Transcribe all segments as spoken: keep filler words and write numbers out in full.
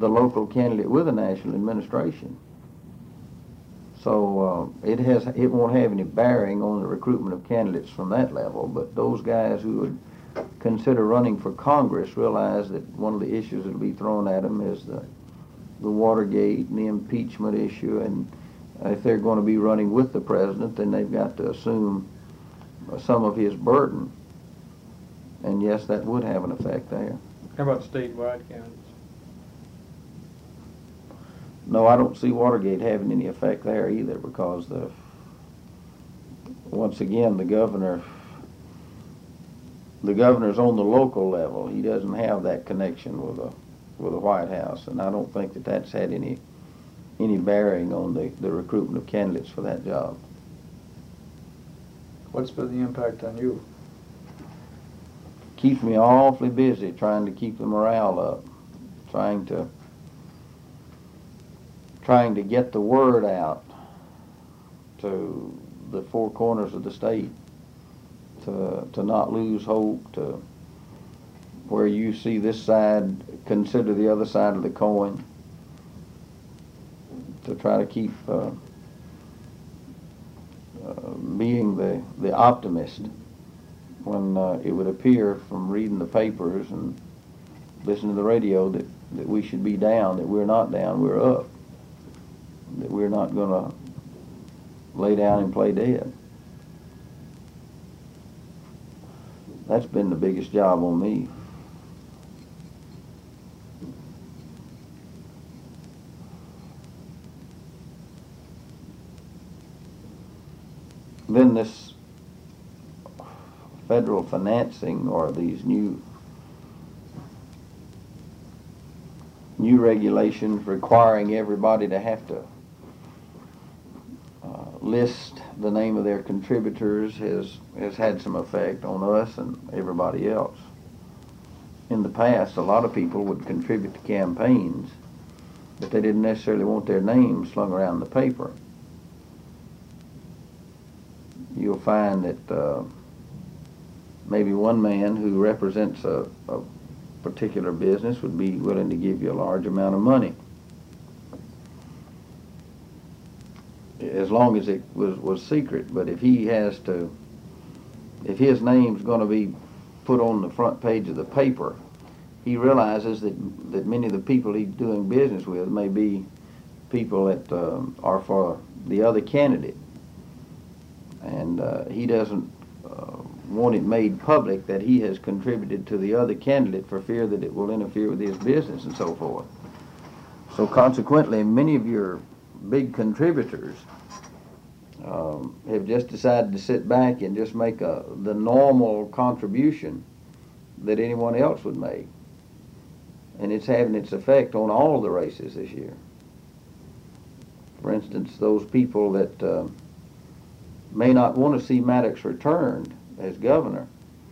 the local candidate with a national administration. So uh, it has it won't have any bearing on the recruitment of candidates from that level. But those guys who would consider running for Congress realize that one of the issues that will be thrown at them is the the Watergate and the impeachment issue, and if they're going to be running with the president, then they've got to assume some of his burden. And yes, that would have an effect there. How about statewide candidates? No, I don't see Watergate having any effect there either, because the once again the governor the governor's on the local level. He doesn't have that connection with the with the White House, and I don't think that that's had any any bearing on the, the recruitment of candidates for that job. What's been the impact on you? Keeps me awfully busy trying to keep the morale up, trying to trying to get the word out to the four corners of the state, to to not lose hope, to where you see this side, consider the other side of the coin, to try to keep uh, uh, being the, the optimist when uh, it would appear from reading the papers and listening to the radio that, that we should be down, that we're not down, we're up, that we're not going to lay down and play dead. That's been the biggest job on me. Then this federal financing, or these new new regulations requiring everybody to have to uh, list the name of their contributors, has has had some effect on us and everybody else. In the past, a lot of people would contribute to campaigns, but they didn't necessarily want their names slung around the paper. You'll find that uh, maybe one man who represents a, a particular business would be willing to give you a large amount of money, as long as it was, was secret. But if he has to, if his name's going to be put on the front page of the paper, he realizes that, that many of the people he's doing business with may be people that um, are for the other candidate. And uh, he doesn't uh, want it made public that he has contributed to the other candidate for fear that it will interfere with his business and so forth. So consequently, many of your big contributors um, have just decided to sit back and just make a, the normal contribution that anyone else would make. And it's having its effect on all the races this year. For instance, those people that uh, may not want to see Maddox returned as governor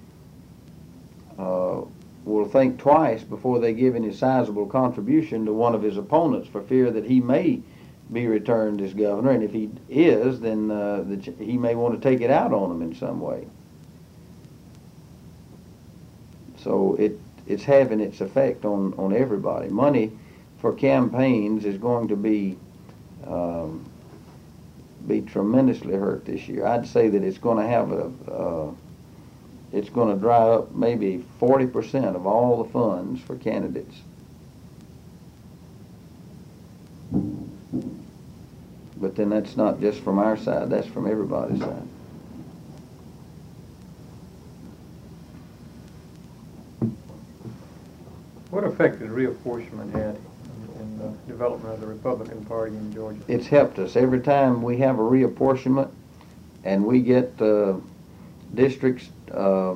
uh, will think twice before they give any sizable contribution to one of his opponents for fear that he may be returned as governor, and if he is, then uh, the, he may want to take it out on him in some way. So it it's having its effect on, on everybody. Money for campaigns is going to be um, be tremendously hurt this year. I'd say that it's going to have a, uh, it's going to dry up maybe forty percent of all the funds for candidates. But then that's not just from our side, that's from everybody's side. What effect has reapportionment had in, in the development of the Republican Party in Georgia? It's helped us. Every time we have a reapportionment and we get uh, districts uh,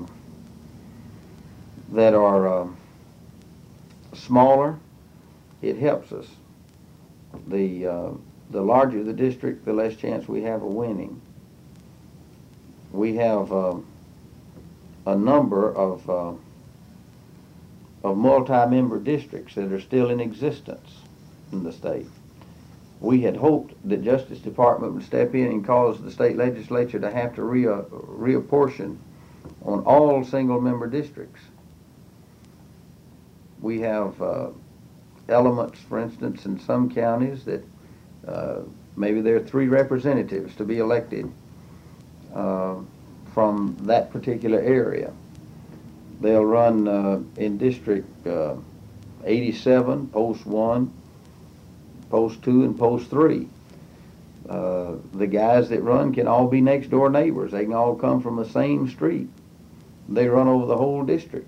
that are uh, smaller, it helps us. The, uh, the larger the district, the less chance we have of winning. We have uh, a number of uh, of multi-member districts that are still in existence in the state. We had hoped that Justice Department would step in and cause the state legislature to have to re reapportion on all single-member districts. We have uh, elements, for instance, in some counties that uh, maybe there are three representatives to be elected uh, from that particular area. They'll run uh, in District uh, eighty-seven, Post one, Post two, and Post three. Uh, the guys that run can all be next door neighbors. They can all come from the same street. They run over the whole district.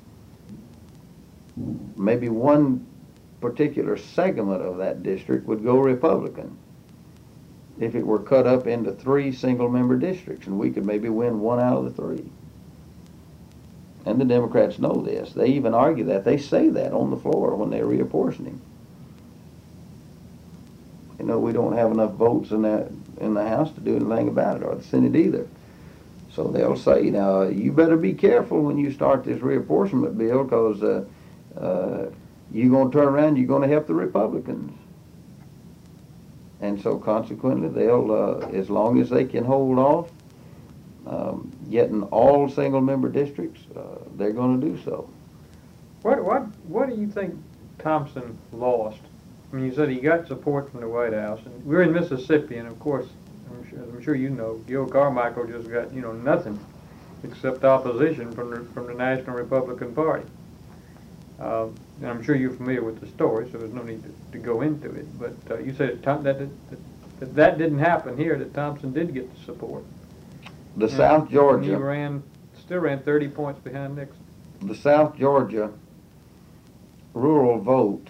Maybe one particular segment of that district would go Republican if it were cut up into three single-member districts, and we could maybe win one out of the three. And the Democrats know this. They even argue that. They say that on the floor when they're reapportioning. You know, we don't have enough votes in that in the House to do anything about it, or the Senate either. So they'll say, now, you better be careful when you start this reapportionment bill, because uh, uh, you're going to turn around, you're going to help the Republicans. And so consequently, they'll, uh, as long as they can hold off um, getting all single-member districts, uh, they're going to do so. What, what, what do you think Thompson lost? I mean, you said he got support from the White House, and we're in Mississippi, and of course, I'm sure, I'm sure you know, Gil Carmichael just got, you know, nothing except opposition from the, from the National Republican Party. Uh, and I'm sure you're familiar with the story, so there's no need to, to go into it. But uh, you said that, that, that that didn't happen here, that Thompson did get the support. The and South Georgia... He ran, still ran thirty points behind Nixon. The South Georgia rural vote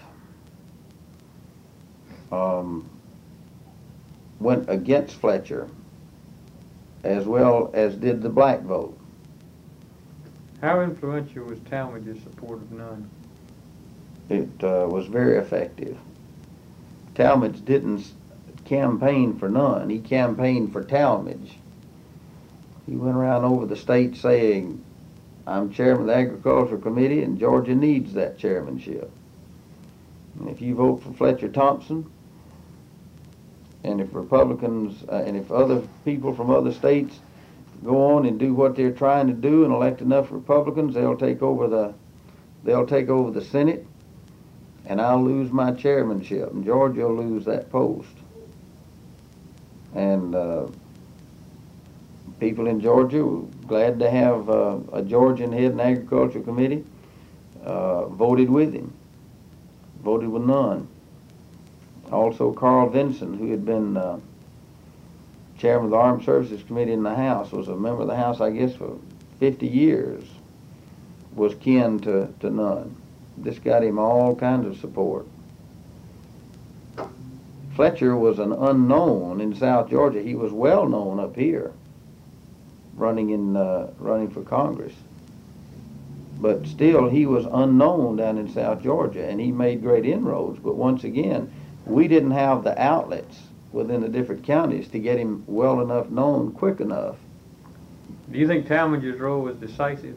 um, went against Fletcher, as well as did the black vote. How influential was Talmadge's support of none? It uh, was very effective. Talmadge didn't campaign for none. He campaigned for Talmadge. He went around over the state saying, I'm chairman of the Agricultural Committee, and Georgia needs that chairmanship. And if you vote for Fletcher Thompson, and if Republicans, uh, and if other people from other states go on and do what they're trying to do and elect enough Republicans, they'll take over the, they'll take over the Senate, and I'll lose my chairmanship, and Georgia will lose that post. And uh, people in Georgia were glad to have uh, a Georgian head in the Agricultural Committee, uh, voted with him, voted with none. Also, Carl Vinson, who had been uh, chairman of the Armed Services Committee in the House, was a member of the House, I guess, for fifty years, was kin to, to none. This got him all kinds of support. Fletcher was an unknown in South Georgia. He was well known up here, running in uh, running for Congress. But still, he was unknown down in South Georgia, and he made great inroads. But once again, we didn't have the outlets within the different counties to get him well enough known quick enough. Do you think Talmadge's role was decisive?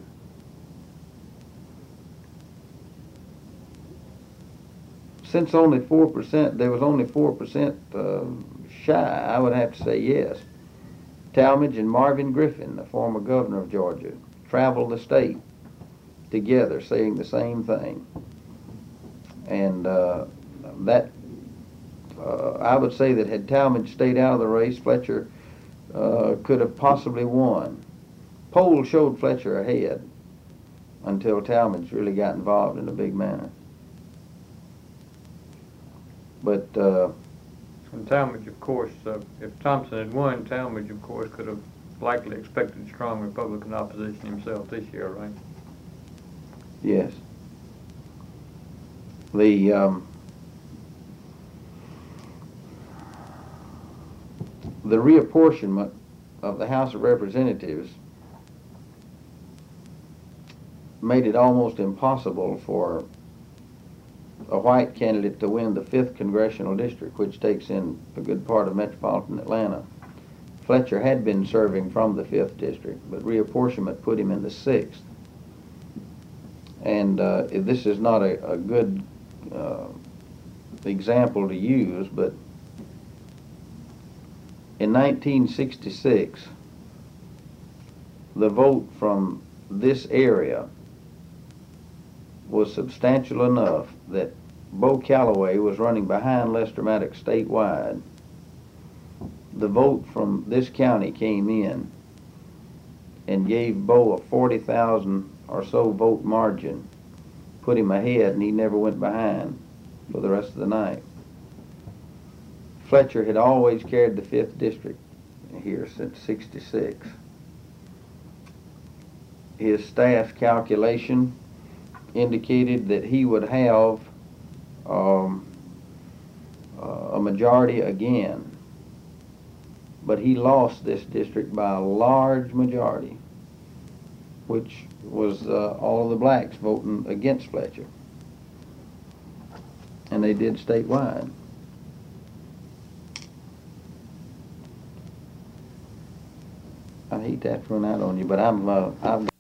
Since only four percent, there was only four percent uh, shy, I would have to say yes. Talmadge and Marvin Griffin, the former governor of Georgia, traveled the state together saying the same thing. And uh, that, uh, I would say that had Talmadge stayed out of the race, Fletcher uh, could have possibly won. Polls showed Fletcher ahead until Talmadge really got involved in a big manner. But uh, And Talmadge, of course, uh, if Thompson had won, Talmadge, of course, could have likely expected strong Republican opposition himself this year, right? yes. The um, the reapportionment of the House of Representatives made it almost impossible for a white candidate to win the fifth congressional district, which takes in a good part of metropolitan Atlanta. Fletcher had been serving from the fifth district, but reapportionment put him in the sixth. And uh, this is not a, a good uh, example to use, but in nineteen sixty-six, the vote from this area was substantial enough that Bo Calloway was running behind Lester Maddox statewide. The vote from this county came in and gave Bo a forty thousand or so vote margin, put him ahead, and he never went behind for the rest of the night. Fletcher had always carried the fifth district here since sixty-six. His staff's calculation indicated that he would have um, uh, a majority again, but he lost this district by a large majority, which was uh, all of the blacks voting against Fletcher, and they did statewide. I hate to have to run out on you, but I'm uh, I've